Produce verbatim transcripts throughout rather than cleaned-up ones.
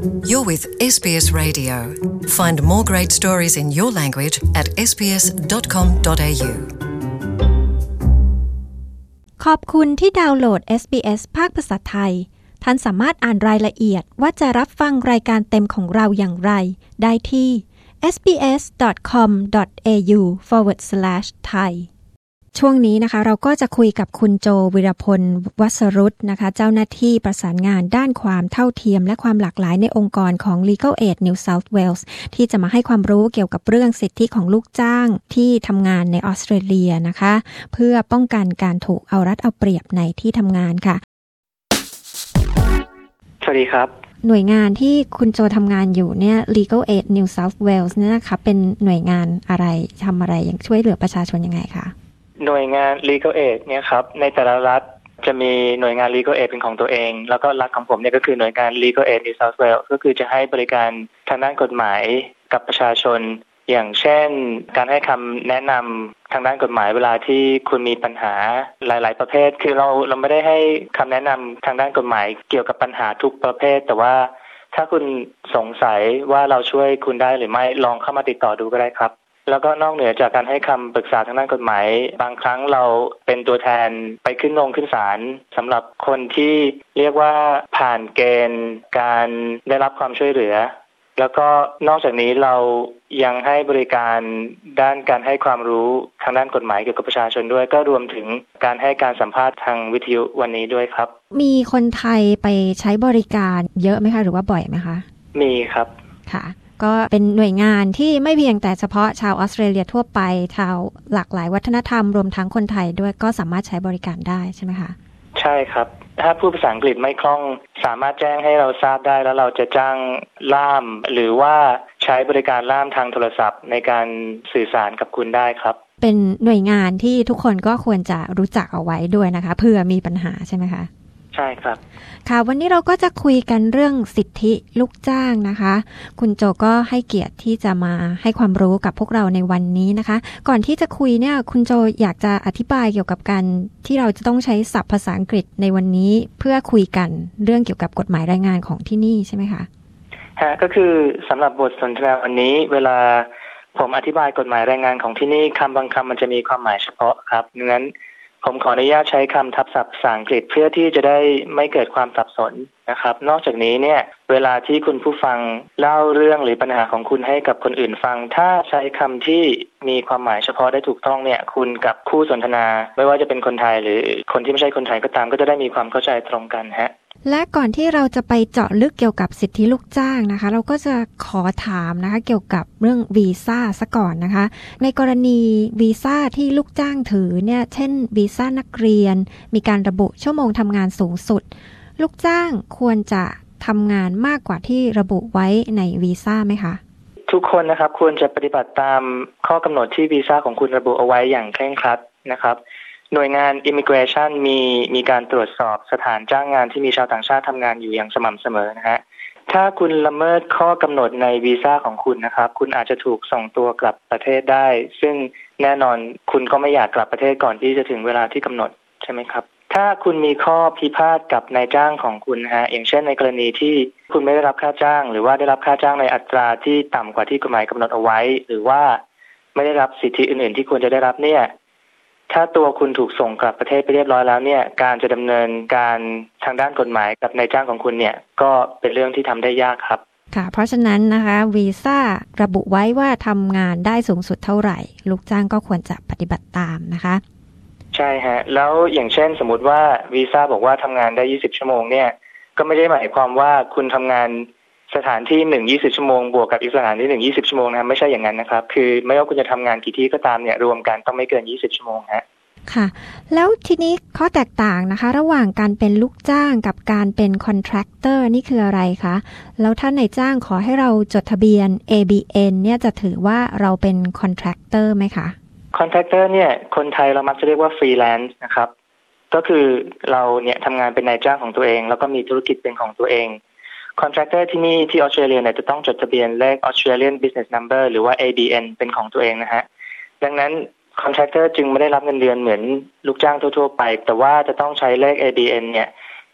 You're with เอส บี เอส Radio. Find more great stories in your language atเอส บี เอส ดอท คอม ดอท เอ ยูขอบคุณที่ดาวน์โหลด เอส บี เอส ภาคภาษาไทยท่านสามารถอ่านรายละเอียดว่าจะรับฟังรายการเต็มของเราอย่างไรได้ที่ เอส บี เอส ดอท คอม ดอท เอ ยู สแลช สแลช ไทยช่วงนี้นะคะเราก็จะคุยกับคุณโจวิรพลวัสรุตนะคะเจ้าหน้าที่ประสานงานด้านความเท่าเทียมและความหลากหลายในองค์กรของ Legal Aid New South Wales ที่จะมาให้ความรู้เกี่ยวกับเรื่องสิทธิของลูกจ้างที่ทำงานในออสเตรเลียนะคะเพื่อป้องกันการถูกเอารัดเอาเปรียบในที่ทำงานค่ะสวัสดีครับหน่วยงานที่คุณโจทำงานอยู่เนี่ย Legal Aid New South Wales เนี่ยนะคะเป็นหน่วยงานอะไรทำอะไรยังช่วยเหลือประชาชนยังไงคะหน่วยงาน Legal Aid เนี่ยครับในแต่ละรัฐจะมีหน่วยงาน Legal Aid เป็นของตัวเองแล้วก็รัฐของผมเนี่ยก็คือหน่วยงาน Legal Aid New South Wales ก็คือจะให้บริการทางด้านกฎหมายกับประชาชนอย่างเช่นการให้คำแนะนำทางด้านกฎหมายเวลาที่คุณมีปัญหาหลายๆประเภทคือเราเราไม่ได้ให้คำแนะนำทางด้านกฎหมายเกี่ยวกับปัญหาทุกประเภทแต่ว่าถ้าคุณสงสัยว่าเราช่วยคุณได้หรือไม่ลองเข้ามาติดต่อดูก็ได้ครับแล้วก็นอกเหนือจากการให้คำปรึกษาทางด้านกฎหมายบางครั้งเราเป็นตัวแทนไปขึ้นลงขึ้นศาลสำหรับคนที่เรียกว่าผ่านเกณฑ์การได้รับความช่วยเหลือแล้วก็นอกจากนี้เรายังให้บริการด้านการให้ความรู้ทางด้านกฎหมายเกี่ยวกับประชาชนด้วยก็รวมถึงการให้การสัมภาษณ์ทางวิทยุวันนี้ด้วยครับมีคนไทยไปใช้บริการเยอะไหมคะหรือว่าบ่อยไหมคะมีครับค่ะก็เป็นหน่วยงานที่ไม่เพียงแต่เฉพาะชาวออสเตรเลียทั่วไปชาวหลากหลายวัฒนธรรมรวมทั้งคนไทยด้วยก็สามารถใช้บริการได้ใช่ไหมคะใช่ครับถ้าพูดภาษาอังกฤษไม่คล่องสามารถแจ้งให้เราทราบได้แล้วเราจะจ้างล่ามหรือว่าใช้บริการล่ามทางโทรศัพท์ในการสื่อสารกับคุณได้ครับเป็นหน่วยงานที่ทุกคนก็ควรจะรู้จักเอาไว้ด้วยนะคะเผื่อมีปัญหาใช่ไหมคะใช่ครับค่ะวันนี้เราก็จะคุยกันเรื่องสิทธิลูกจ้างนะคะคุณโจก็ให้เกียรติที่จะมาให้ความรู้กับพวกเราในวันนี้นะคะก่อนที่จะคุยเนี่ยคุณโจอยากจะอธิบายเกี่ยวกับการที่เราจะต้องใช้ศัพท์ภาษาอังกฤษในวันนี้เพื่อคุยกันเรื่องเกี่ยวกับกฎหมายแรงงานของที่นี่ใช่ไหมคะฮะก็คือสำหรับบทสนทนาวันนี้เวลาผมอธิบายกฎหมายแรงงานของที่นี่คำบางคำมันจะมีความหมายเฉพาะครับดังนั้นผมขออนุญาตใช้คำทับศัพท์ภาษาอังกฤษเพื่อที่จะได้ไม่เกิดความสับสนนะครับนอกจากนี้เนี่ยเวลาที่คุณผู้ฟังเล่าเรื่องหรือปัญหาของคุณให้กับคนอื่นฟังถ้าใช้คำที่มีความหมายเฉพาะได้ถูกต้องเนี่ยคุณกับคู่สนทนาไม่ว่าจะเป็นคนไทยหรือคนที่ไม่ใช่คนไทยก็ตามก็จะได้มีความเข้าใจตรงกันฮะและก่อนที่เราจะไปเจาะลึกเกี่ยวกับสิทธิลูกจ้างนะคะเราก็จะขอถามนะคะเกี่ยวกับเรื่องวีซ่าซะก่อนนะคะในกรณีวีซ่าที่ลูกจ้างถือเนี่ยเช่นวีซ่านักเรียนมีการระบุชั่วโมงทำงานสูงสุดลูกจ้างควรจะทำงานมากกว่าที่ระบุไว้ในวีซ่าไหมคะทุกคนนะครับควรจะปฏิบัติตามข้อกำหนดที่วีซ่าของคุณระบุเอาไว้อย่างเคร่งครัดนะครับหน่วยงาน Immigration มีมีการตรวจสอบสถานจ้างงานที่มีชาวต่างชาติทำงานอยู่อย่างสม่ำเสมอนะฮะถ้าคุณละเมิดข้อกำหนดในวีซ่าของคุณนะครับคุณอาจจะถูกส่งตัวกลับประเทศได้ซึ่งแน่นอนคุณก็ไม่อยากกลับประเทศก่อนที่จะถึงเวลาที่กำหนดใช่ไหมครับถ้าคุณมีข้อพิพาทกับนายจ้างของคุณฮะอย่างเช่นในกรณีที่คุณไม่ได้รับค่าจ้างหรือว่าได้รับค่าจ้างในอัตราที่ต่ำกว่าที่กฎหมายกำหนดเอาไว้หรือว่าไม่ได้รับสิทธิอื่นๆที่ควรจะได้รับเนี่ยถ้าตัวคุณถูกส่งกลับประเทศไปเรียบร้อยแล้วเนี่ยการจะดำเนินการทางด้านกฎหมายกับนายจ้างของคุณเนี่ยก็เป็นเรื่องที่ทำได้ยากครับค่ะเพราะฉะนั้นนะคะวีซ่าระบุไว้ว่าทำงานได้สูงสุดเท่าไหร่ลูกจ้างก็ควรจะปฏิบัติตามนะคะใช่ฮะแล้วอย่างเช่นสมมุติว่าวีซ่าบอกว่าทำงานได้ยี่สิบชั่วโมงเนี่ยก็ไม่ได้หมายความว่าคุณทำงานสถานที่หนึ่ง ยี่สิบชั่วโมงบวกกับอีกสถานที่หนึ่ง ยี่สิบชั่วโมงนะไม่ใช่อย่างนั้นนะครับคือไม่ว่าคุณจะทำงานกี่ที่ก็ตามเนี่ยรวมกันต้องไม่เกินยี่สิบชั่วโมงฮะค่ะแล้วทีนี้ข้อแตกต่างนะคะระหว่างการเป็นลูกจ้างกับการเป็นคอนแทรคเตอร์นี่คืออะไรคะแล้วถ้านายจ้างขอให้เราจดทะเบียน เอ บี เอ็น เนี่ยจะถือว่าเราเป็นคอนแทรคเตอร์ไหมคะคอนแทรคเตอร์เนี่ยคนไทยเรามักจะเรียกว่าฟรีแลนซ์นะครับก็คือเราเนี่ยทำงานเป็นนายจ้างของตัวเองแล้วก็มีธุรกิจเป็นของตัวเองคอนแทรคเตอร์ที่นี่ที่ออสเตรเลียเนี่ยจะต้องจดทะเบียนเลข Australian Business Number หรือว่า เอ บี เอ็น เป็นของตัวเองนะฮะดังนั้นคอนแทรคเตอร์จึงไม่ได้รับเงินเดือนเหมือนลูกจ้างทั่วๆไปแต่ว่าจะต้องใช้เลข เอ บี เอ็น เนี่ย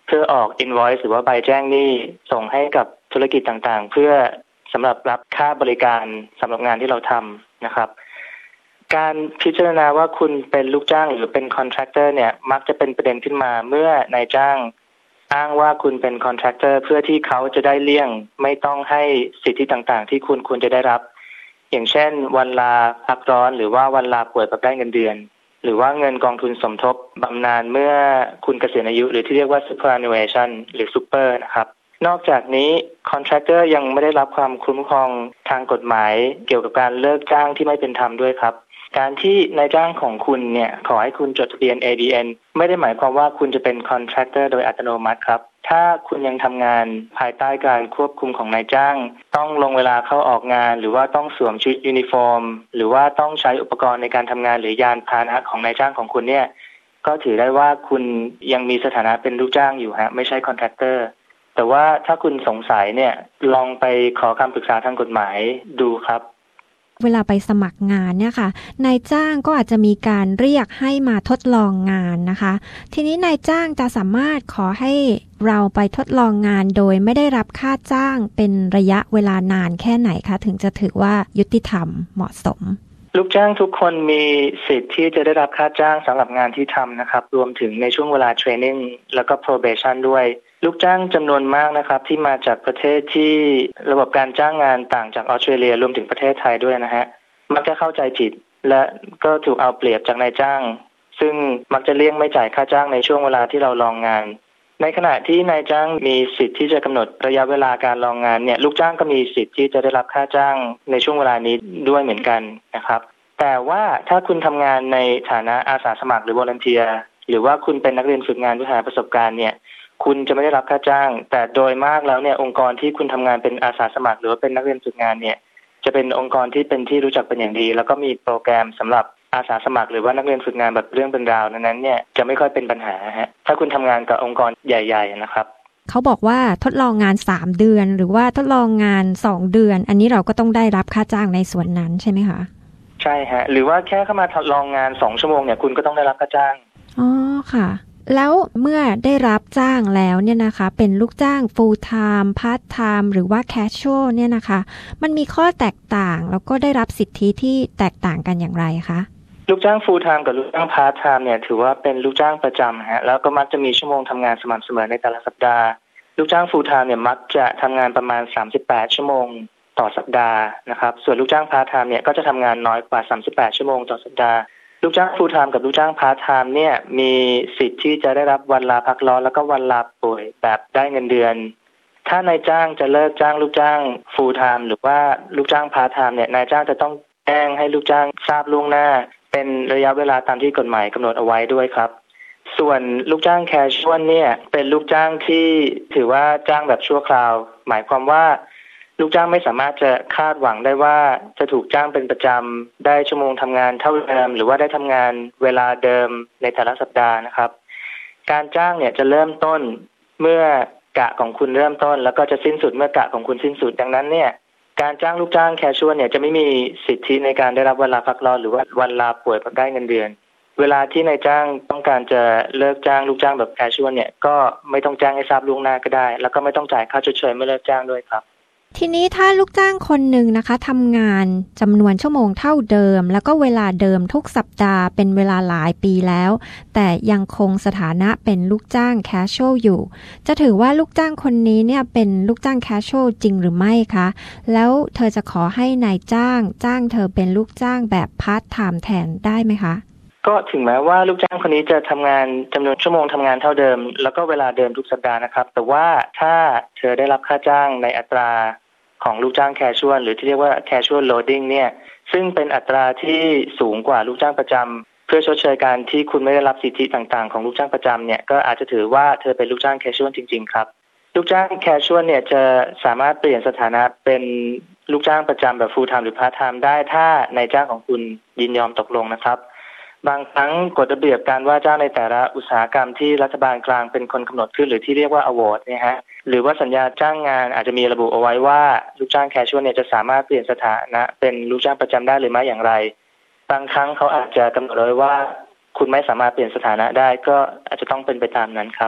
เพื่อออก invoice หรือว่าใบแจ้งหนี้ส่งให้กับธุรกิจต่างๆเพื่อสำหรับรับค่าบริการสำหรับงานที่เราทำนะครับการพิจารณาว่าคุณเป็นลูกจ้างหรือเป็นคอนแทรคเตอร์เนี่ยมักจะเป็นประเด็นขึ้นมาเมื่อนายจ้างอ้างว่าคุณเป็นคอนแทรคเตอร์เพื่อที่เขาจะได้เลี่ยงไม่ต้องให้สิทธิต่างๆที่คุณควรจะได้รับอย่างเช่นวันลาพักร้อนหรือว่าวันลาป่วยแบบได้เงินเดือนหรือว่าเงินกองทุนสมทบบำนาญเมื่อคุณเกษียณอายุหรือที่เรียกว่า superannuation หรือ super นะครับนอกจากนี้คอนแทรคเตอร์ยังไม่ได้รับความคุ้มครองทางกฎหมายเกี่ยวกับการเลิกจ้างที่ไม่เป็นธรรมด้วยครับการที่นายจ้างของคุณเนี่ยขอให้คุณจดทะเบียน เอ ดี เอ็น ไม่ได้หมายความว่าคุณจะเป็นคอนแทรคเตอร์โดยอัตโนมัติครับถ้าคุณยังทำงานภายใต้การควบคุมของนายจ้างต้องลงเวลาเข้าออกงานหรือว่าต้องสวมชุดยูนิฟอร์มหรือว่าต้องใช้อุปกรณ์ในการทำงานหรือยานพาหนะของนายจ้างของคุณเนี่ยก็ถือได้ว่าคุณยังมีสถานะเป็นลูกจ้างอยู่ฮะไม่ใช่คอนแทคเตอร์แต่ว่าถ้าคุณสงสัยเนี่ยลองไปขอคำปรึกษาทางกฎหมายดูครับเวลาไปสมัครงานเนี่ยค่ะนายจ้างก็อาจจะมีการเรียกให้มาทดลองงานนะคะทีนี้นายจ้างจะสามารถขอให้เราไปทดลองงานโดยไม่ได้รับค่าจ้างเป็นระยะเวลานานแค่ไหนคะถึงจะถือว่ายุติธรรมเหมาะสมลูกจ้างทุกคนมีสิทธิ์ที่จะได้รับค่าจ้างสำหรับงานที่ทำนะครับรวมถึงในช่วงเวลาเทรนนิ่งแล้วก็ probation ด้วยลูกจ้างจำนวนมากนะครับที่มาจากประเทศที่ระบบการจ้างงานต่างจากออสเตรเลียรวมถึงประเทศไทยด้วยนะฮะมักจะเข้าใจผิดและก็ถูกเอาเปรียบจากนายจ้างซึ่งมักจะเลี่ยงไม่จ่ายค่าจ้างในช่วงเวลาที่เราลองงานในขณะที่นายจ้างมีสิทธิ์ที่จะกำหนดระยะเวลาการลองงานเนี่ยลูกจ้างก็มีสิทธิ์ที่จะได้รับค่าจ้างในช่วงเวลานี้ด้วยเหมือนกันนะครับแต่ว่าถ้าคุณทำงานในฐานะอาสาสมัครหรือ volunteer หรือว่าคุณเป็นนักเรียนฝึกงานเพื่อหาประสบการณ์เนี่ยคุณจะไม่ได้รับค่าจ้างแต่โดยมากแล้วเนี่ยองค์กรที่คุณทำงานเป็นอาสาสมัครหรือว่าเป็นนักเรียนฝึกงานเนี่ยจะเป็นองค์กรที่เป็นที่รู้จักเป็นอย่างดีแล้วก็มีโปรแกรมสำหรับอาสาสมัครหรือว่านักเรียนฝึกงานแบบเรื่องเป็นราวนั้นเนี่ยจะไม่ค่อยเป็นปัญหาฮะถ้าคุณทำงานกับองค์กรใหญ่ๆนะครับเขาบอกว่าทดลองงานสามเดือนหรือว่าทดลองงานสองเดือนอันนี้เราก็ต้องได้รับค่าจ้างในส่วนนั้นใช่ไหมคะใช่ฮะหรือว่าแค่เข้ามาทดลองงานสองชั่วโมงเนี่ยคุณก็ต้องได้รับค่าจ้างอ๋อค่ะแล้วเมื่อได้รับจ้างแล้วเนี่ยนะคะเป็นลูกจ้าง full time part time หรือว่า casual เนี่ยนะคะมันมีข้อแตกต่างแล้วก็ได้รับสิทธิที่แตกต่างกันอย่างไรคะลูกจ้าง full time กับลูกจ้าง part time เนี่ยถือว่าเป็นลูกจ้างประจำฮะแล้วก็มักจะมีชั่วโมงทำงานสม่ำเสมอในแต่ละสัปดาห์ลูกจ้าง full time เนี่ยมักจะทำงานประมาณสามสิบแปดชั่วโมงต่อสัปดาห์นะครับส่วนลูกจ้าง part time เนี่ยก็จะทำงานน้อยกว่าสามสิบแปดชั่วโมงต่อสัปดาห์ลูกจ้าง full time กับลูกจ้าง part time เนี่ยมีสิทธิ์ที่จะได้รับวันลาพักร้อนแล้วก็วันลาป่วยแบบได้เงินเดือนถ้านายจ้างจะเลิกจ้างลูกจ้าง full time หรือว่าลูกจ้าง part time เนี่ยนายจ้างจะต้องแจ้งให้ลูกจ้างทราบล่วงหน้าเป็นระยะเวลาตามที่กฎหมายกำหนดเอาไว้ด้วยครับส่วนลูกจ้าง casual เนี่ยเป็นลูกจ้างที่ถือว่าจ้างแบบชั่วคราวหมายความว่าลูกจ้างไม่สามารถจะคาดหวังได้ว่าจะถูกจ้างเป็นประจำได้ชั่วโมงทำงานเท่าเดิมหรือว่าได้ทำงานเวลาเดิมในแต่ละสัปดาห์นะครับการจ้างเนี่ยจะเริ่มต้นเมื่อกะของคุณเริ่มต้นแล้วก็จะสิ้นสุดเมื่อกะของคุณสิ้นสุดดังนั้นเนี่ยการจ้างลูกจ้างแคชชวลเนี่ยจะไม่มีสิทธิในการได้รับวันลาพักร้อนหรือว่าวันลาป่วยพักได้เงินเดือนเวลาที่นายจ้างต้องการจะเลิกจ้างลูกจ้างแบบแคชชวลเนี่ยก็ไม่ต้องแจ้งให้ทราบล่วงหน้าก็ได้แล้วก็ไม่ต้องจ่ายค่าชดเชยเมื่อเลิกจ้างด้วยครับทีนี้ถ้าลูกจ้างคนหนึ่งนะคะทำงานจำนวนชั่วโมงเท่าเดิมแล้วก็เวลาเดิมทุกสัปดาห์เป็นเวลาหลายปีแล้วแต่ยังคงสถานะเป็นลูกจ้างแคชชวลอยู่จะถือว่าลูกจ้างคนนี้เนี่ยเป็นลูกจ้างแคชชวลจริงหรือไม่คะแล้วเธอจะขอให้นายจ้างจ้างเธอเป็นลูกจ้างแบบพาร์ทไทม์แทนได้ไหมคะก็ถึงแม้ว่าลูกจ้างคนนี้จะทำงานจำนวนชั่วโมงทำงานเท่าเดิมแล้วก็เวลาเดิมทุกสัปดาห์นะครับแต่ว่าถ้าเธอได้รับค่าจ้างในอัตราของลูกจ้างแคชชวลหรือที่เรียกว่าแคชชวลโหลดดิ้งเนี่ยซึ่งเป็นอัตราที่สูงกว่าลูกจ้างประจำเพื่อชดเชยการที่คุณไม่ได้รับสิทธิต่างๆของลูกจ้างประจำเนี่ยก็อาจจะถือว่าเธอเป็นลูกจ้างแคชชวลจริงๆครับลูกจ้างแคชชวลเนี่ยจะสามารถเปลี่ยนสถานะเป็นลูกจ้างประจำแบบ full time หรือ part time ได้ถ้านายจ้างของคุณยินยอมตกลงนะครับบางครั้งกฎระเบียบการว่าจ้างในแต่ละอุตสาหกรรมที่รัฐบาลกลางเป็นคนกำหนดขึ้นหรือที่เรียกว่า award เนี่ยฮะหรือว่าสัญญาจ้างงานอาจจะมีระบุเอาไว้ว่าลูกจ้างแคชชวลเนี่ยจะสามารถเปลี่ยนสถานะเป็นลูกจ้างประจำได้หรือไม่อย่างไรบางครั้งเขาอาจจะกำหนดไว้ว่าคุณไม่สามารถเปลี่ยนสถานะได้ก็อาจจะต้องเป็นไปตามนั้นครับ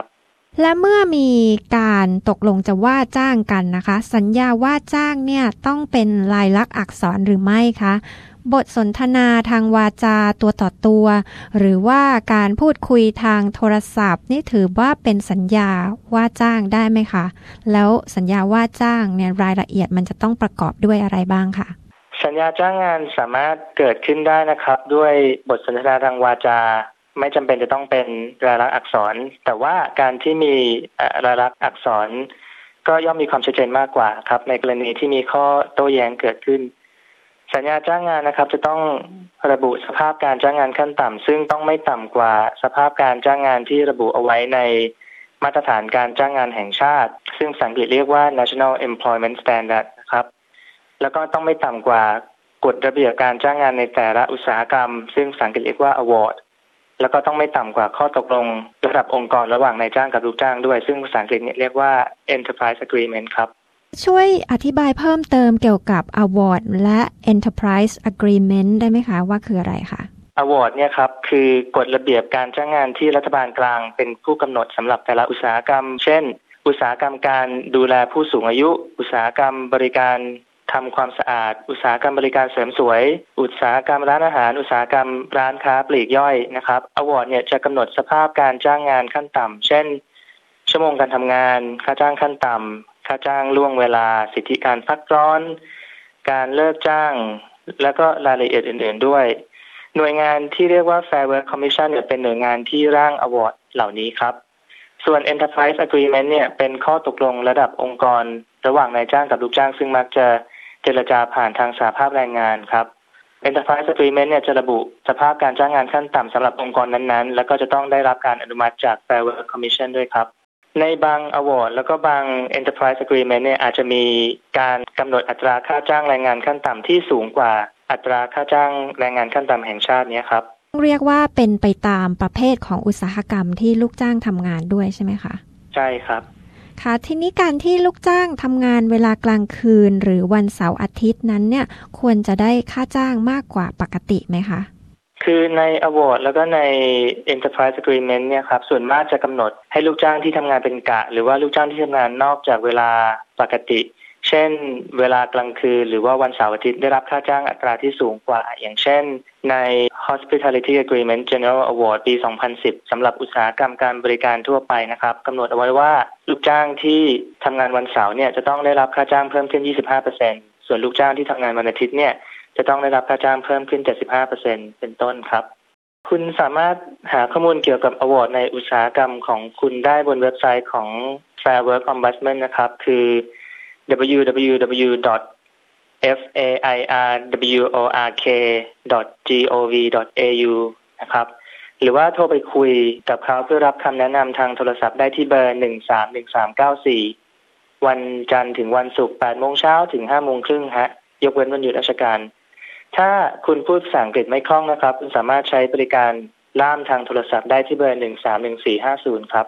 และเมื่อมีการตกลงจะว่าจ้างกันนะคะสัญญาว่าจ้างเนี่ยต้องเป็นลายลักษณ์อักษรหรือไม่คะบทสนทนาทางวาจาตัวต่อตัวหรือว่าการพูดคุยทางโทรศัพท์นี่ถือว่าเป็นสัญญาว่าจ้างได้ไหมคะแล้วสัญญาว่าจ้างเนี่ยรายละเอียดมันจะต้องประกอบด้วยอะไรบ้างคะสัญญาจ้างงานสามารถเกิดขึ้นได้นะครับด้วยบทสนทนาทางวาจาไม่จำเป็นจะต้องเป็นลายลักษณ์อักษรแต่ว่าการที่มีลายลักษณ์อักษรก็ย่อมมีความชัดเจนมากกว่าครับในกรณีที่มีข้อโต้แย้งเกิดขึ้นสัญญาจ้างงานนะครับจะต้องระบุสภาพการจ้างงานขั้นต่ำซึ่งต้องไม่ต่ำกว่าสภาพการจ้างงานที่ระบุเอาไว้ในมาตรฐานการจ้างงานแห่งชาติซึ่งภาษาอังกฤษเรียกว่า National Employment Standard นะครับแล้วก็ต้องไม่ต่ำกว่ากฎระเบียบการจ้างงานในแต่ละอุตสาหกรรมซึ่งภาษาอังกฤษเรียกว่า award แล้วก็ต้องไม่ต่ำกว่าข้อตกลงระดับองค์กรระหว่างนายจ้างกับลูกจ้างด้วยซึ่งภาษาอังกฤษเนี่ยเรียกว่า enterprise agreement ครับช่วยอธิบายเพิ่มเติมเกี่ยวกับ award และ enterprise agreement ได้ไหมคะว่าคืออะไรคะ award เนี่ยครับคือกฎระเบียบการจ้างงานที่รัฐบาลกลางเป็นผู้กำหนดสำหรับแต่ละอุตสาหกรรมเช่นอุตสาหกรรมการดูแลผู้สูงอายุอุตสาหกรรมบริการทำความสะอาดอุตสาหกรรมบริการเสริมสวยอุตสาหกรรมร้านอาหารอุตสาหกรรมร้านค้าปลีกย่อยนะครับ award เนี่ยจะกำหนดสภาพการจ้างงานขั้นต่ำเช่นชั่วโมงการทำงานค่าจ้างขั้นต่ำค่าจ้างล่วงเวลาสิทธิการพักร้อนการเลิกจ้างแล้วก็รายละเอียดอื่นๆด้วยหน่วยงานที่เรียกว่า Fair Work Commission เนี่ยเป็นหน่วยงานที่ร่าง award เหล่านี้ครับส่วน Enterprise Agreement เนี่ยเป็นข้อตกลงระดับองค์กรระหว่างนายจ้างกับลูกจ้างซึ่งมักจะเจรจาผ่านทางสหภาพแรงงานครับ Enterprise Agreement เนี่ยจะระบุสภาพการจ้างงานขั้นต่ำสำหรับองค์กรนั้นๆแล้วก็จะต้องได้รับการอนุมัติจาก Fair Work Commission ด้วยครับในบาง award แล้วก็บาง Enterprise Agreement เนี่ยอาจจะมีการกำหนดอัตราค่าจ้างแรงงานขั้นต่ำที่สูงกว่าอัตราค่าจ้างแรงงานขั้นต่ำแห่งชาตินี้ครับเรียกว่าเป็นไปตามประเภทของอุตสาหกรรมที่ลูกจ้างทำงานด้วยใช่ไหมคะใช่ครับค่ะทีนี้การที่ลูกจ้างทำงานเวลากลางคืนหรือวันเสาร์อาทิตย์นั้นเนี่ยควรจะได้ค่าจ้างมากกว่าปกติไหมคะคือใน award แล้วก็ใน enterprise agreement เนี่ยครับส่วนมากจะกำหนดให้ลูกจ้างที่ทำงานเป็นกะหรือว่าลูกจ้างที่ทำงานนอกจากเวลาปกติเช่นเวลากลางคืนหรือว่าวันเสาร์อาทิตย์ได้รับค่าจ้างอัตราที่สูงกว่าอย่างเช่นใน hospitality agreement general award ปี สองพันสิบ สำหรับอุตสาหกรรมการบริการทั่วไปนะครับกำหนดเอาไว้ว่าลูกจ้างที่ทำงานวันเสาร์เนี่ยจะต้องได้รับค่าจ้างเพิ่มขึ้น ยี่สิบห้าเปอร์เซ็นต์ ส่วนลูกจ้างที่ทำงานวันอาทิตย์เนี่ยจะต้องได้รับค่าจ้างเพิ่มขึ้น เจ็ดสิบห้าเปอร์เซ็นต์ เป็นต้นครับคุณสามารถหาข้อมูลเกี่ยวกับ award ในอุตสาหกรรมของคุณได้บนเว็บไซต์ของ Fair Work Ombudsman นะครับคือ ดับเบิลยู ดับเบิลยู ดับเบิลยู ดอท เอฟ เอ ไอ อาร์ ดับเบิลยู โอ อาร์ เค ดอท จี โอ วี ดอท เอ ยู นะครับหรือว่าโทรไปคุยกับเขาเพื่อรับคำแนะนำทางโทรศัพท์ได้ที่เบอร์หนึ่งสามหนึ่งสามเก้าสี่วันจันทร์ถึงวันศุกร์ แปดโมงเช้าถึง ห้าโมงครึ่งฮะยกเว้นวันหยุดราชการถ้าคุณพูดภาษาอังกฤษไม่คล่องนะครับคุณสามารถใช้บริการล่ามทางโทรศัพท์ได้ที่เบอร์หนึ่งสามหนึ่งสี่ห้าศูนย์ครับ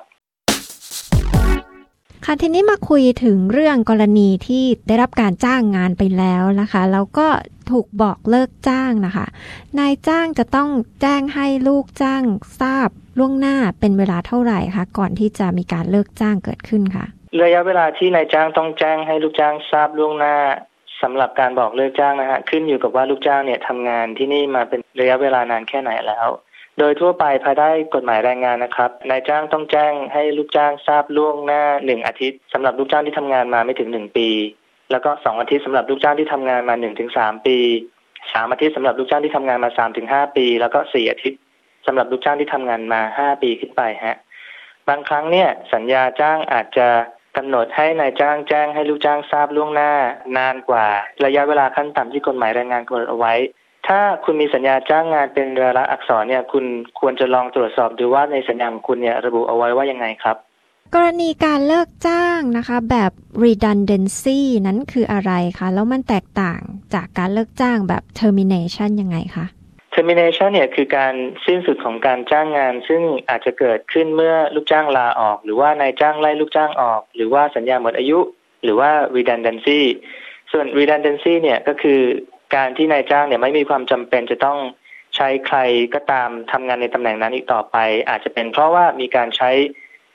ค่ะทีนี้มาคุยถึงเรื่องกรณีที่ได้รับการจ้างงานไปแล้วนะคะแล้วก็ถูกบอกเลิกจ้างนะคะนายจ้างจะต้องแจ้งให้ลูกจ้างทราบล่วงหน้าเป็นเวลาเท่าไหร่คะก่อนที่จะมีการเลิกจ้างเกิดขึ้นค่ะระยะเวลาที่นายจ้างต้องแจ้งให้ลูกจ้างทราบล่วงหน้าสำหรับการบอกเลิกจ้างนะฮะขึ้นอยู่กับว่าลูกจ้างเนี่ยทำงานที่นี่มาเป็นระยะเวลานานแค่ไหนแล้วโดยทั่วไปภายใต้กฎหมายแรงงานนะครับนายจ้างต้องแจ้งให้ลูกจ้างทราบล่วงหน้าหนึ่งอาทิตย์สำหรับลูกจ้างที่ทำงานมาไม่ถึงหนึ่งปีแล้วก็สองอาทิตย์สำหรับลูกจ้างที่ทำงานมา หนึ่งถึงสาม ปีสามอาทิตย์สำหรับลูกจ้างที่ทำงานมา สามถึงห้า ปีแล้วก็สี่อาทิตย์สำหรับลูกจ้างที่ทำงานมาห้าปีขึ้นไปฮะบางครั้งเนี่ยสัญญาจ้างอาจจะกำหนดให้นายจ้างแจ้งให้ลูกจ้างทราบล่วงหน้านานกว่าระยะเวลาขั้นต่ำที่กฎหมายแรงงานกำหนดเอาไว้ถ้าคุณมีสัญญาจ้างงานเป็นรายลักษณ์อักษรเนี่ยคุณควรจะลองตรวจสอบดูว่าในสัญญาของคุณเนี่ยระบุเอาไว้ว่ายังไงครับกรณีการเลิกจ้างนะคะแบบ redundancy นั้นคืออะไรคะแล้วมันแตกต่างจากการเลิกจ้างแบบ termination ยังไงคะ termination เนี่ยคือการสิ้นสุดของการจ้างงานซึ่งอาจจะเกิดขึ้นเมื่อลูกจ้างลาออกหรือว่านายจ้างไล่ลูกจ้างออกหรือว่าสัญญาหมดอายุหรือว่า redundancy ส่วน redundancy เนี่ยก็คือการที่นายจ้างเนี่ยไม่มีความจำเป็นจะต้องใช้ใครก็ตามทำงานในตำแหน่งนั้นอีกต่อไปอาจจะเป็นเพราะว่ามีการใช้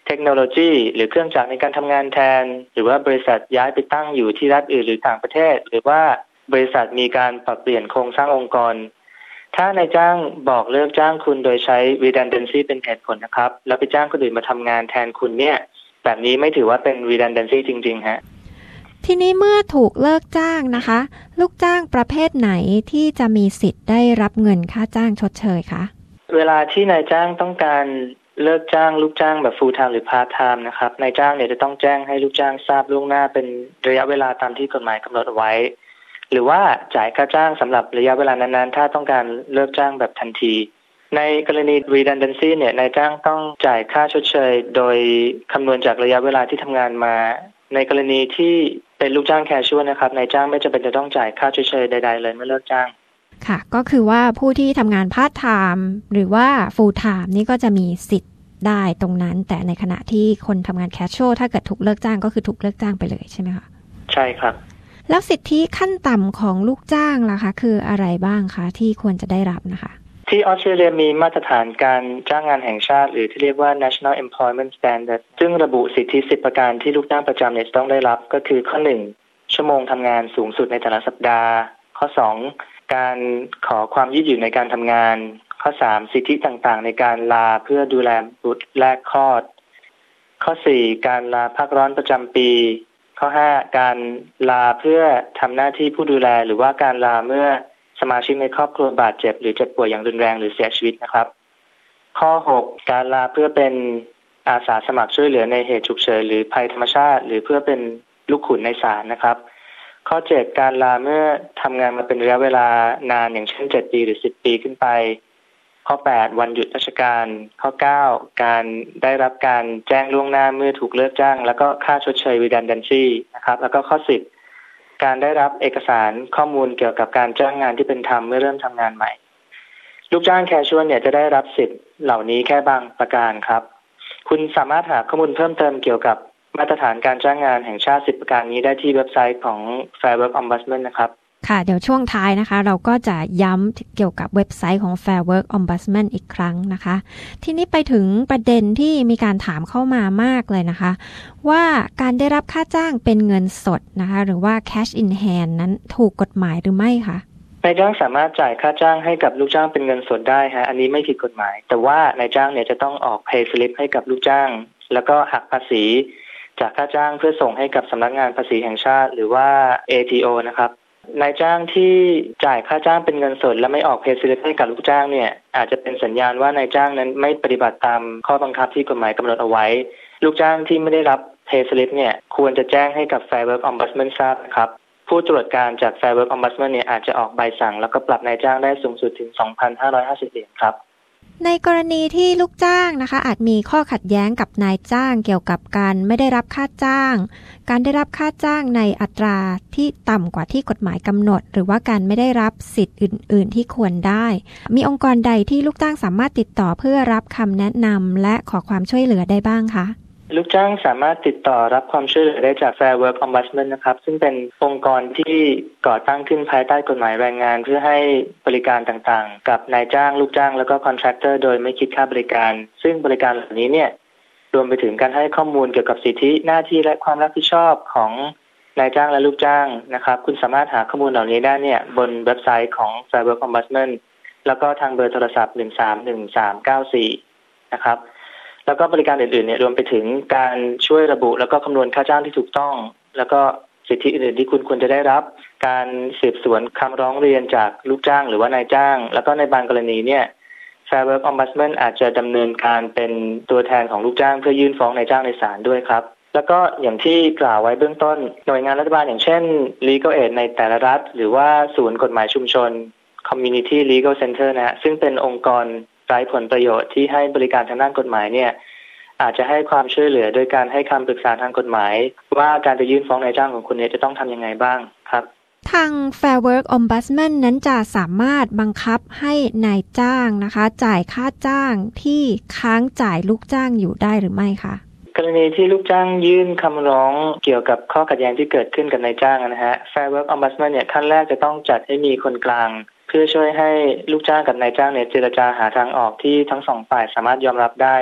เทคโนโลยีหรือเครื่องจักรในการทำงานแทนหรือว่าบริษัทย้ายไปตั้งอยู่ที่รัฐอื่นหรือต่างประเทศหรือว่าบริษัทมีการปรับเปลี่ยนโครงสร้างองค์กรถ้านายจ้างบอกเลิกจ้างคุณโดยใช้ redundancy เป็นเหตุผลนะครับแล้วไปจ้างคนอื่นมาทำงานแทนคุณเนี่ยแบบนี้ไม่ถือว่าเป็น redundancy จริงๆฮะทีนี้เมื่อถูกเลิกจ้างนะคะลูกจ้างประเภทไหนที่จะมีสิทธิ์ได้รับเงินค่าจ้างชดเชยคะเวลาที่นายจ้างต้องการเลิกจ้างลูกจ้างแบบ full time หรือ part time นะครับนายจ้างเนี่ยจะต้องแจ้งให้ลูกจ้างทราบล่วงหน้าเป็นระยะเวลาตามที่กฎหมายกำหนดเอาไว้หรือว่าจ่ายค่าจ้างสำหรับระยะเวลานั้นๆถ้าต้องการเลิกจ้างแบบทันทีในกรณี redundancy เนี่ยนายจ้างต้องจ่ายค่าชดเชยโดยคำนวณจากระยะเวลาที่ทำงานมาในกรณีที่เป็นลูกจ้างแคชชวลนะครับนายจ้างไม่จำเป็นจะต้องจ่ายค่าชดเชยใดๆเลยเมื่อเลิกจ้างค่ะก็คือว่าผู้ที่ทำงานพาร์ทไทม์หรือว่า full time นี่ก็จะมีสิทธิ์ได้ตรงนั้นแต่ในขณะที่คนทำงานแคชชวลถ้าเกิดถูกเลิกจ้างก็คือถูกเลิกจ้างไปเลยใช่ไหมคะใช่ครับแล้วสิทธิขั้นต่ำของลูกจ้างล่ะคะคืออะไรบ้างคะที่ควรจะได้รับนะคะที่ออสเตรเลียมีมาตรฐานการจ้างงานแห่งชาติหรือที่เรียกว่า National Employment Standard ซึ่งระบุสิทธิสิบประการที่ลูกจ้างประจำเนี่ยต้องได้รับก็คือข้อหนึ่งชั่วโมงทำงานสูงสุดในแต่ละสัปดาห์ข้อสองการขอความยืดหยุ่นในการทำงานข้อสามสิทธิต่างๆในการลาเพื่อดูแลบุตรแรกคลอดข้อสี่การลาพักร้อนประจำปีข้อห้าการลาเพื่อทำหน้าที่ผู้ดูแลหรือว่าการลาเมื่อสมาชิกในครอบครัวบาดเจ็บหรือเจ็บป่วยอย่างรุนแรงหรือเสียชีวิตนะครับข้อหกการลาเพื่อเป็นอาสาสมัครช่วยเหลือในเหตุฉุกเฉินหรือภัยธรรมชาติหรือเพื่อเป็นลูกขุนในศาลนะครับข้อเจ็ดการลาเมื่อทำงานมาเป็นระยะเวลานานอย่างเช่นเจ็ดปีหรือสิบปีขึ้นไปข้อแปดวันหยุดราชการข้อเก้าการได้รับการแจ้งล่วงหน้าเมื่อถูกเลิกจ้างแล้วก็ค่าชดเชย redundancy นะครับแล้วก็ข้อสิบการได้รับเอกสารข้อมูลเกี่ยวกับการจ้างงานที่เป็นธรรมเมื่อเริ่มทำงานใหม่ลูกจ้างแคชชวลเนี่ยจะได้รับสิทธิ์เหล่านี้แค่บางประการครับคุณสามารถหาข้อมูลเพิ่มเติมเกี่ยวกับมาตรฐานการจ้างงานแห่งชาติสิบประการนี้ได้ที่เว็บไซต์ของ Fair Work Ombudsman นะครับค่ะเดี๋ยวช่วงท้ายนะคะเราก็จะย้ำเกี่ยวกับเว็บไซต์ของ Fair Work Ombudsman อีกครั้งนะคะทีนี้ไปถึงประเด็นที่มีการถามเข้ามามากเลยนะคะว่าการได้รับค่าจ้างเป็นเงินสดนะคะหรือว่า cash in hand นั้นถูกกฎหมายหรือไม่คะนายจ้างสามารถจ่ายค่าจ้างให้กับลูกจ้างเป็นเงินสดได้ฮะอันนี้ไม่ผิดกฎหมายแต่ว่านายจ้างเนี่ยจะต้องออก pay slip ให้กับลูกจ้างแล้วก็หักภาษีจากค่าจ้างเพื่อส่งให้กับสำนักงานภาษีแห่งชาติหรือว่า เอ ที โอ นะครับนายจ้างที่จ่ายค่าจ้างเป็นเงินสดและไม่ออกเพย์สลิปให้กับลูกจ้างเนี่ยอาจจะเป็นสัญญาณว่านายจ้างนั้นไม่ปฏิบัติตามข้อบังคับที่กฎหมายกำหนดเอาไว้ลูกจ้างที่ไม่ได้รับเพย์สลิปเนี่ยควรจะแจ้งให้กับ Fair Work Ombudsman ทราบนะครับผู้ตรวจการจาก Fair Work Ombudsman เนี่ยอาจจะออกใบสั่งแล้วก็ปรับนายจ้างได้สูงสุดถึง สองพันห้าร้อยห้าสิบ เหรียญครับในกรณีที่ลูกจ้างนะคะอาจมีข้อขัดแย้งกับนายจ้างเกี่ยวกับการไม่ได้รับค่าจ้างการได้รับค่าจ้างในอัตราที่ต่ำกว่าที่กฎหมายกำหนดหรือว่าการไม่ได้รับสิทธิ์อื่นๆที่ควรได้มีองค์กรใดที่ลูกจ้างสามารถติดต่อเพื่อรับคำแนะนำและขอความช่วยเหลือได้บ้างคะลูกจ้างสามารถติดต่อรับความช่วยเหลือได้จาก Fair Work Ombudsman นะครับซึ่งเป็นองค์กรที่ก่อตั้งขึ้นภายใต้กฎหมายแรงงานเพื่อให้บริการต่างๆกับนายจ้างลูกจ้างแล้วก็คอนแทรคเตอร์โดยไม่คิดค่าบริการซึ่งบริการเหล่านี้เนี่ยรวมไปถึงการให้ข้อมูลเกี่ยวกับสิทธิหน้าที่และความรับผิดชอบของนายจ้างและลูกจ้างนะครับคุณสามารถหาข้อมูลเหล่านี้ได้เนี่ยบนเว็บไซต์ของ Fair Work Ombudsman แล้วก็ทางเบอร์โทรศัพท์หนึ่งสามหนึ่งสามเก้าสี่นะครับแล้วก็บริการอื่นๆเนี่ยรวมไปถึงการช่วยระบุแล้วก็คำนวณค่าจ้างที่ถูกต้องแล้วก็สิทธิอื่นๆที่คุณควรจะได้รับการสืบสวนคำร้องเรียนจากลูกจ้างหรือว่านายจ้างแล้วก็ในบางกรณีเนี่ย Fair Work Ombudsman อาจจะดำเนินการเป็นตัวแทนของลูกจ้างเพื่อยื่นฟ้องนายจ้างในศาลด้วยครับแล้วก็อย่างที่กล่าวไว้เบื้องต้นหน่วยงานรัฐบาลอย่างเช่น Legal Aid ในแต่ละรัฐหรือว่าศูนย์กฎหมายชุมชน Community Legal Center นะฮะซึ่งเป็นองค์กรไร้ผลประโยชน์ที่ให้บริการทางด้านกฎหมายเนี่ยอาจจะให้ความช่วยเหลือโดยการให้คำปรึกษาทางกฎหมายว่าการจะยื่นฟ้องนายจ้างของคุณเนี่ยจะต้องทำยังไงบ้างครับทาง Fair Work Ombudsman นั้นจะสามารถบังคับให้นายจ้างนะคะจ่ายค่าจ้างที่ค้างจ่ายลูกจ้างอยู่ได้หรือไม่คะกรณีที่ลูกจ้างยื่นคำร้องเกี่ยวกับข้อขัดแย้งที่เกิดขึ้นกับนายจ้างนะฮะ Fair Work Ombudsman เนี่ยขั้นแรกจะต้องจัดให้มีคนกลางเพื่อช่วยให้ลูกจ้างกับนายจ้างเนี่ยเจรจาหาทางออกที่ทั้งสองฝ่ายสามารถยอมรับได้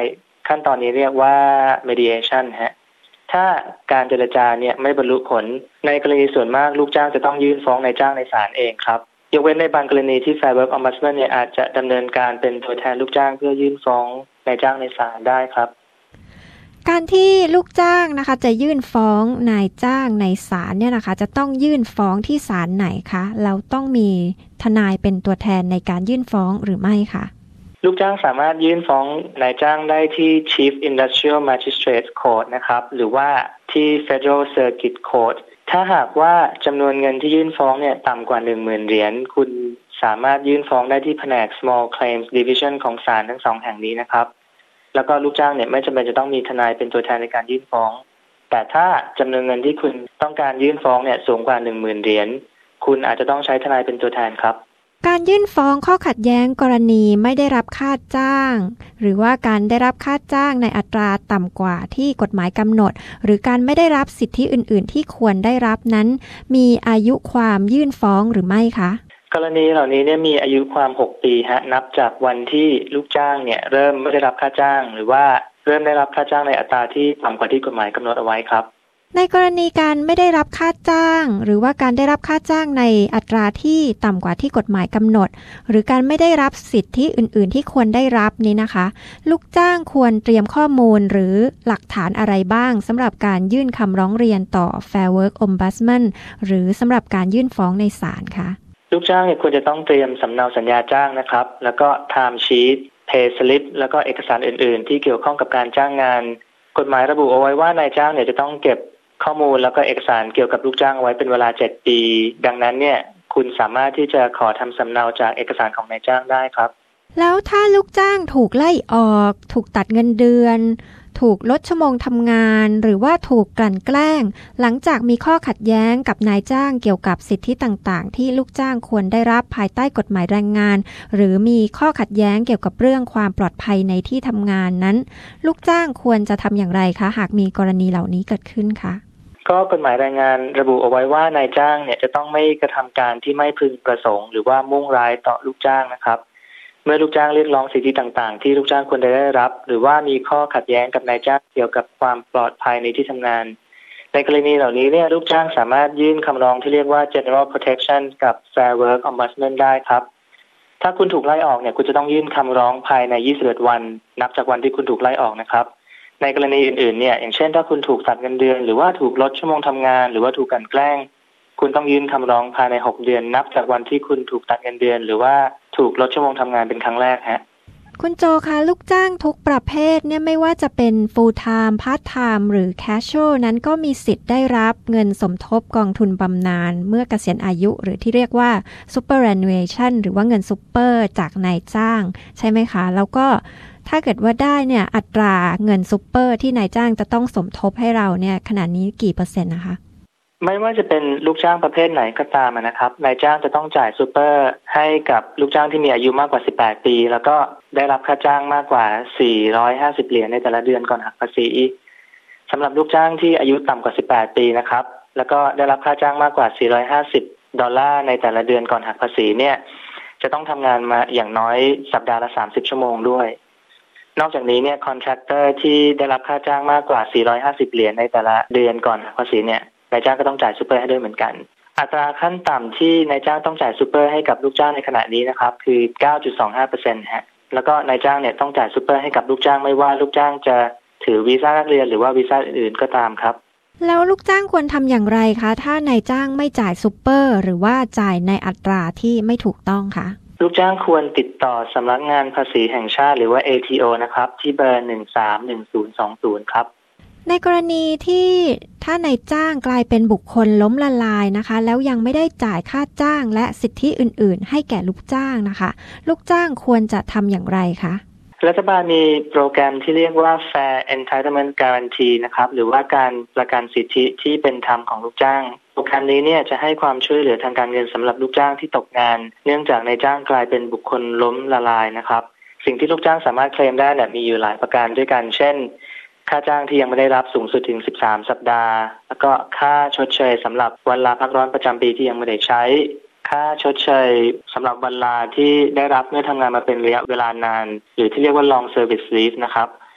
ขั้นตอนนี้เรียกว่า mediation ฮะถ้าการเจรจาเนี่ยไม่บรรลุผลในกรณีส่วนมากลูกจ้างจะต้องยื่นฟ้องนายจ้างในศาลเองครับยกเว้นในบางกรณีที่ Fair Work Ombudsman เนี่ยอาจจะดำเนินการเป็นตัวแทนลูกจ้างเพื่อยื่นฟ้องนายจ้างในศาลได้ครับการที่ลูกจ้างนะคะจะยื่นฟ้องนายจ้างในศาลเนี่ยนะคะจะต้องยื่นฟ้องที่ศาลไหนคะแล้วต้องมีทนายเป็นตัวแทนในการยื่นฟ้องหรือไม่คะลูกจ้างสามารถยื่นฟ้องนายจ้างได้ที่ Chief Industrial Magistrates Court นะครับหรือว่าที่ Federal Circuit Court ถ้าหากว่าจำนวนเงินที่ยื่นฟ้องเนี่ยต่ำกว่า หนึ่งหมื่น เหรียญคุณสามารถยื่นฟ้องได้ที่แผนก Small Claims Division ของศาลทั้งสองแห่งนี้นะครับแล้วก็ลูกจ้างเนี่ยไม่จำเป็นจะต้องมีทนายเป็นตัวแทนในการยื่นฟ้องแต่ถ้าจำนวนเงินที่คุณต้องการยื่นฟ้องเนี่ยสูงกว่า หนึ่งหมื่น เหรียญคุณอาจจะต้องใช้ทนายเป็นตัวแทนครับการยื่นฟ้องข้อขัดแย้งกรณีไม่ได้รับค่าจ้างหรือว่าการได้รับค่าจ้างในอัตราต่ำกว่าที่กฎหมายกำหนดหรือการไม่ได้รับสิทธิอื่นๆที่ควรได้รับนั้นมีอายุความยื่นฟ้องหรือไม่คะกรณีเหล่านี้เนี่ยมีอายุความหกปีฮะนับจากวันที่ลูกจ้างเนี่ยเริ่มไม่ได้รับค่าจ้างหรือว่าเริ่มได้รับค่าจ้างในอัตราที่ต่ำกว่าที่กฎหมายกำหนดเอาไว้ครับในกรณีการไม่ได้รับค่าจ้างหรือว่าการได้รับค่าจ้างในอัตราที่ต่ำกว่าที่กฎหมายกำหนดหรือการไม่ได้รับสิทธิอื่นๆที่ควรได้รับนี้นะคะลูกจ้างควรเตรียมข้อมูลหรือหลักฐานอะไรบ้างสำหรับการยื่นคำร้องเรียนต่อ Fair Work Ombudsman หรือสำหรับการยื่นฟ้องในศาลคะลูกจ้างเนี่ยควรจะต้องเตรียมสำเนาสัญญาจ้างนะครับแล้วก็ time sheet pay slip แล้วก็เอกสารอื่นๆที่เกี่ยวข้องกับการจ้างงานกฎหมายระบุเอาไว้ว่านายจ้างเนี่ยจะต้องเก็บข้อมูลแล้วก็เอกสารเกี่ยวกับลูกจ้างเอาไว้เป็นเวลาเจ็ดปีดังนั้นเนี่ยคุณสามารถที่จะขอทำสำเนาจากเอกสารของนายจ้างได้ครับแล้วถ้าลูกจ้างถูกไล่ออกถูกตัดเงินเดือนถูกลดชั่วโมงทำงานหรือว่าถูกกลั่นแกล้งหลังจากมีข้อขัดแย้งกับนายจ้างเกี่ยวกับสิทธิต่างๆที่ลูกจ้างควรได้รับภายใต้กฎหมายแรงงานหรือมีข้อขัดแย้งเกี่ยวกับเรื่องความปลอดภัยในที่ทำงานนั้นลูกจ้างควรจะทำอย่างไรคะหากมีกรณีเหล่านี้เกิดขึ้นคะก็กฎหมายแรงงานระบุเอาไว้ว่านายจ้างเนี่ยจะต้องไม่กระทำการที่ไม่พึงประสงค์หรือว่ามุ่งร้ายต่อลูกจ้างนะครับเมื่อลูกจ้างเรียกร้องสิทธิต่างๆที่ลูกจ้างควรได้รับหรือว่ามีข้อขัดแย้งกับนายจ้างเกี่ยวกับความปลอดภัยในที่ทำงานในกรณีเหล่านี้เนี่ยลูกจ้างสามารถยื่นคำร้องที่เรียกว่า General Protection กับ Fair Work Ombudsman ได้ครับถ้าคุณถูกไล่ออกเนี่ยคุณจะต้องยื่นคำร้องภายในยี่สิบเอ็ดวันนับจากวันที่คุณถูกไล่ออกนะครับในกรณีอื่นๆเนี่ยอย่างเช่นถ้าคุณถูกตัดเงินเดือนหรือว่าถูกลดชั่วโมงทำงานหรือว่าถูกกลั่นแกล้งคุณต้องยื่นคำร้องภายในหกเดือนนับจากวันที่คุณถูกตัดเงินเดือนหรือว่าถูกลดชั่วโมงทำงานเป็นครั้งแรกฮะคุณโจคะลูกจ้างทุกประเภทเนี่ยไม่ว่าจะเป็น full time part time หรือ casual นั้นก็มีสิทธิ์ได้รับเงินสมทบกองทุนบำนาญเมื่อเกษียณอายุหรือที่เรียกว่า superannuation หรือว่าเงินซุปเปอร์จากนายจ้างใช่ไหมคะแล้วก็ถ้าเกิดว่าได้เนี่ยอัตราเงินซุปเปอร์ที่นายจ้างจะต้องสมทบให้เราเนี่ยขนาดนี้กี่เปอร์เซ็นต์นะคะไม่ว่าจะเป็นลูกจ้างประเภทไหนก็ตามนะครับนายจ้างจะต้องจ่ายซุปเปอร์ให้กับลูกจ้างที่มีอายุมากกว่าสิบแปดปีแล้วก็ได้รับค่าจ้างมากกว่าสี่ร้อยห้าสิบเหรียญในแต่ละเดือนก่อนหักภาษีสำหรับลูกจ้างที่อายุต่ำกว่าสิบแปดปีนะครับแล้วก็ได้รับค่าจ้างมากกว่าสี่ร้อยห้าสิบดอลลาร์ในแต่ละเดือนก่อนหักภาษีเนี่ยจะต้องทำงานมาอย่างน้อยสัปดาห์ละสามสิบชั่วโมงด้วยนอกจากนี้เนี่ยคอนแทรคเตอร์ที่ได้รับค่าจ้างมากกว่าสี่ร้อยห้าสิบเหรียญในแต่ละเดือนก่อนหักภาษีเนี่ยนายจ้างก็ต้องจ่ายซูเปอร์ให้ด้วยเหมือนกันอัตราขั้นต่ำที่นายจ้างต้องจ่ายซูเปอร์ให้กับลูกจ้างในขณะนี้นะครับคือ เก้าจุดสองห้าเปอร์เซ็นต์ ฮะแล้วก็นายจ้างเนี่ยต้องจ่ายซูเปอร์ให้กับลูกจ้างไม่ว่าลูกจ้างจะถือวีซ่านักเรียนหรือว่าวีซ่าอื่นๆก็ตามครับแล้วลูกจ้างควรทำอย่างไรคะถ้านายจ้างไม่จ่ายซูเปอร์หรือว่าจ่ายในอัตราที่ไม่ถูกต้องคะลูกจ้างควรติดต่อสำนักงานภาษีแห่งชาติหรือว่า เอ ที โอ นะครับที่เบอร์หนึ่งสามหนึ่งศูนย์สองศูนย์ครับในกรณีที่ถ้านายจ้างกลายเป็นบุคคลล้มละลายนะคะแล้วยังไม่ได้จ่ายค่าจ้างและสิทธิอื่นๆให้แก่ลูกจ้างนะคะลูกจ้างควรจะทำอย่างไรคะรัฐบาลมีโปรแกรมที่เรียกว่า Fair Entitlement Guarantee นะครับหรือว่าการประกันสิทธิที่เป็นธรรมของลูกจ้างโปรแกรมนี้เนี่ยจะให้ความช่วยเหลือทางการเงินสำหรับลูกจ้างที่ตกงานเนื่องจากนายจ้างกลายเป็นบุคคลล้มละลายนะครับสิ่งที่ลูกจ้างสามารถเคลมได้เนี่ยมีอยู่หลายประการด้วยกันเช่นค่าจ้างที่ยังไม่ได้รับสูงสุดถึงสิบสามสัปดาห์แล้วก็ค่าชดเชยสำหรับวันลาพักร้อนประจำปีที่ยังไม่ได้ใช้ค่าชดเชยสำหรับวันลาที่ได้รับเมื่อทำงานมาเป็นระยะเวลานานหรือที่เรียกว่า long service leave นะครับ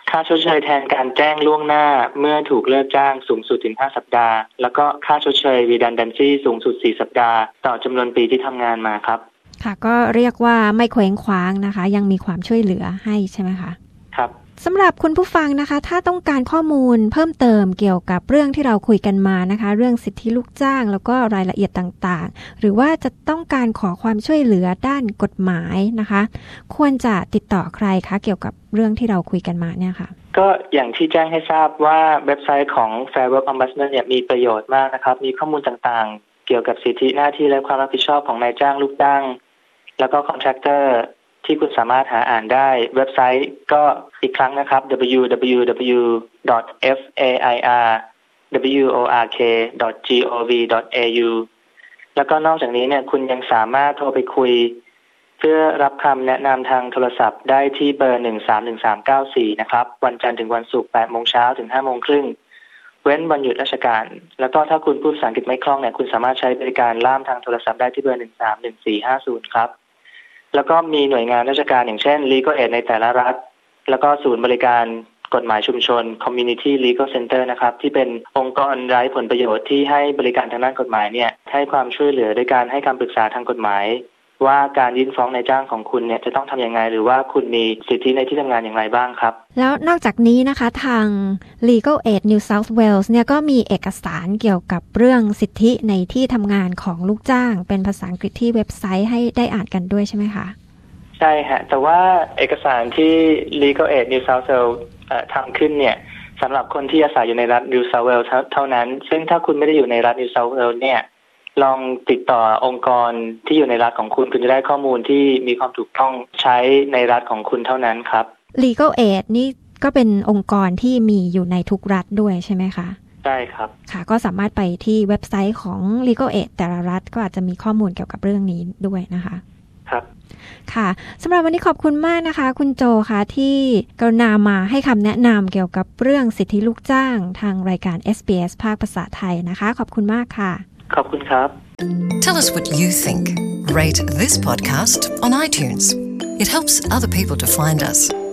ค่าชดเชยแทนการแจ้งล่วงหน้าเมื่อถูกเลิกจ้างสูงสุดถึงห้าสัปดาห์แล้วก็ค่าชดเชย redundancy สูงสุดสี่สัปดาห์ต่อจำนวนปีที่ทำงานมาครับค่ะก็เรียกว่าไม่เคว้งคว้างนะคะยังมีความช่วยเหลือให้ใช่ไหมคะครับสำหรับคุณผู้ฟังนะคะถ้าต้องการข้อมูลเพิ่มเติมเกี่ยวกับเรื่องที่เราคุยกันมานะคะเรื่องสิทธิลูกจ้างแล้วก็รายละเอียดต่างๆหรือว่าจะต้องการขอความช่วยเหลือด้านกฎหมายนะคะควรจะติดต่อใครคะเกี่ยวกับเรื่องที่เราคุยกันมาเนี่ยค่ะก็อย่างที่แจ้งให้ทราบว่าเว็บไซต์ของ Fair Work Ombudsman เนี่ยมีประโยชน์มากนะครับมีข้อมูลต่างๆเกี่ยวกับสิทธิหน้าที่และความรับผิดชอบของนายจ้างลูกจ้างแล้วก็คอนแทรคเตอร์ที่คุณสามารถหาอ่านได้เว็บไซต์ก็อีกครั้งนะครับ ดับเบิลยู ดับเบิลยู ดับเบิลยู ดอท เอฟ เอ ไอ อาร์ ดับเบิลยู โอ อาร์ เค ดอท จี โอ วี ดอท เอ ยู แล้วก็นอกจากนี้เนี่ยคุณยังสามารถโทรไปคุยเพื่อรับคำแนะนำทางโทรศัพท์ได้ที่เบอร์หนึ่งสามหนึ่งสามเก้าสี่นะครับวันจันทร์ถึงวันศุกร์ แปดโมงเช้าถึง ห้าโมงครึ่งเว้นวันหยุดราชการแล้วก็ถ้าคุณพูดภาษาอังกฤษไม่คล่องเนี่ยคุณสามารถใช้บริการล่ามทางโทรศัพท์ได้ที่เบอร์หนึ่งสามหนึ่งสี่ห้าศูนย์ครับแล้วก็มีหน่วยงานราชการอย่างเช่น Legal Aid ในแต่ละรัฐแล้วก็ศูนย์บริการกฎหมายชุมชน Community Legal Center นะครับที่เป็นองค์กรไร้ผลประโยชน์ที่ให้บริการทางด้านกฎหมายเนี่ยให้ความช่วยเหลือด้วยการให้คำปรึกษาทางกฎหมายว่าการยื่นฟ้องนายจ้างของคุณเนี่ยจะต้องทำยังไงหรือว่าคุณมีสิทธิในที่ทำงานอย่างไรบ้างครับแล้วนอกจากนี้นะคะทาง Legal Aid New South Wales เนี่ยก็มีเอกสารเกี่ยวกับเรื่องสิทธิในที่ทำงานของลูกจ้างเป็นภาษาอังกฤษที่เว็บไซต์ให้ได้อ่านกันด้วยใช่ไหมคะใช่ฮะแต่ว่าเอกสารที่ Legal Aid New South Wales ทำขึ้นเนี่ยสำหรับคนที่อาศัยอยู่ในรัฐ New South Wales เท่านั้นซึ่งถ้าคุณไม่ได้อยู่ในรัฐ New South Wales เนี่ยลองติดต่อองค์กรที่อยู่ในรัฐของคุณคุณจะได้ข้อมูลที่มีความถูกต้องใช้ในรัฐของคุณเท่านั้นครับ Legal Aid นี่ก็เป็นองค์กรที่มีอยู่ในทุกรัฐด้วยใช่ไหมคะใช่ครับค่ะก็สามารถไปที่เว็บไซต์ของ Legal Aid แต่ละรัฐก็อาจจะมีข้อมูลเกี่ยวกับเรื่องนี้ด้วยนะคะครับค่ะสำหรับวันนี้ขอบคุณมากนะคะคุณโจค่ะที่กรุณามาให้คำแนะนำเกี่ยวกับเรื่องสิทธิลูกจ้างทางรายการ เอส บี เอส ภาคภาษาไทยนะคะขอบคุณมากค่ะขอบคุณครับ Tell us what you think. Rate this podcast on iTunes. It helps other people to find us.